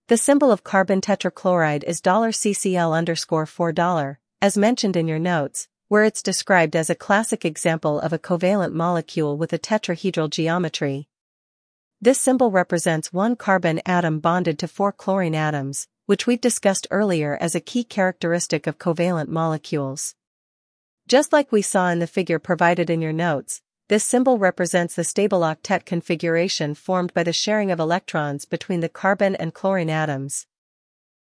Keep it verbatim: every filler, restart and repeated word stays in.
The symbol of carbon tetrachloride is C C L underscore four, as mentioned in your notes, where it's described as a classic example of a covalent molecule with a tetrahedral geometry. This symbol represents one carbon atom bonded to four chlorine atoms, which we've discussed earlier as a key characteristic of covalent molecules. Just like we saw in the figure provided in your notes, this symbol represents the stable octet configuration formed by the sharing of electrons between the carbon and chlorine atoms.